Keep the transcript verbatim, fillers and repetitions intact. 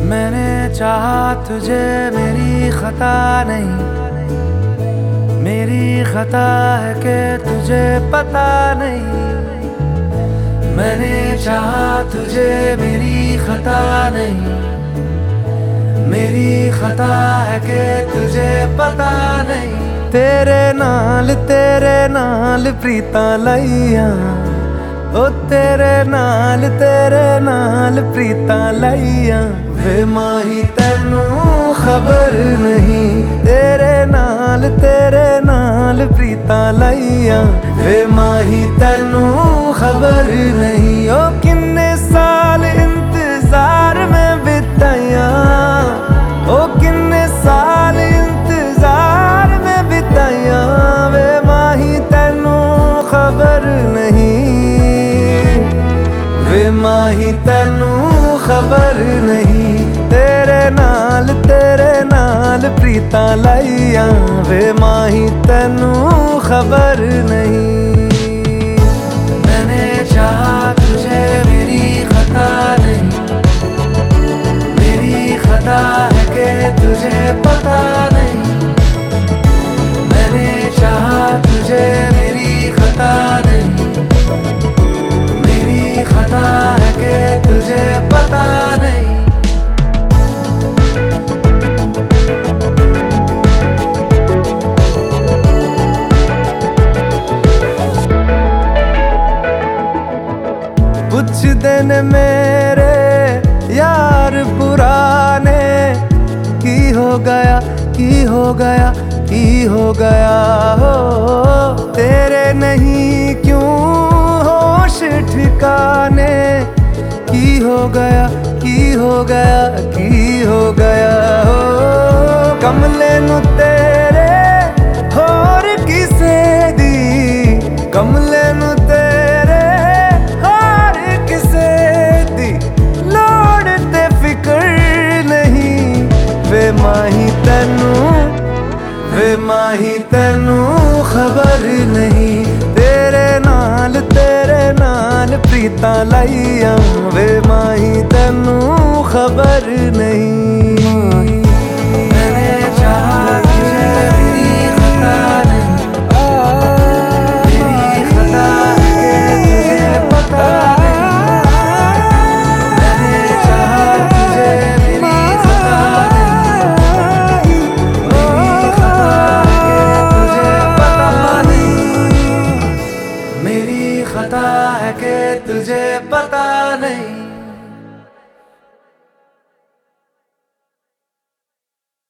मैंने चाहा तुझे, मेरी खता नहीं, मेरी खता है कि तुझे पता नहीं। मैंने चाहा तुझे, मेरी खता नहीं, मेरी खता है कि तुझे पता नहीं। तेरे नाल तेरे नाल प्रीतां लाइयां, ओ तेरे नाल तेरे नाल प्रीतां लाइयां। वे माही तैनू खबर नहीं, तेरे नाल तेरे नाल प्रीतां लाइयां। वे माही तैनू खबर नहीं, ओ किन्ने साल इंतजार में बिताया, ओ किन्ने साल इंतजार में बिताया। वे माही तैनू खबर नहीं, वे माही तैनू खबर नहीं। तेरे नाल तेरे नाल प्रीतां लाइयां, वे माही तैनू खबर नहीं। मैंने चाहा तुझे, मेरी खता नहीं, मेरी खता है कि तुझे पता नहीं। मैंने चाहा तुझे, मेरी खता नहीं, मेरी खता है कि तुझे पता नहीं। कुछ दिन मेरे यार पुराने, की हो गया की हो गया की हो गया हो। तेरे नहीं क्यों होश ठिकाने, की हो गया की हो गया की हो गया हो। कमले नू तेरे होर किसे दी, कमले नू तेरे होर किसे दी लोड़ ते फिकर नहीं। वे माही तैनू, वे माही तैनू खबर नहीं। तेरे नाल तेरे नाल प्रीतां लाइयां, वे माही तैनू खबर नहीं। मैंने चाहा तुझे, मेरी खता नहीं, मेरी खता है कि तुझे पता नहीं। मैंने चाहा तुझे, मेरी खता नहीं, मेरी खता है कि तुझे पता नहीं। मेरी खता है कि तुझे पता नहीं।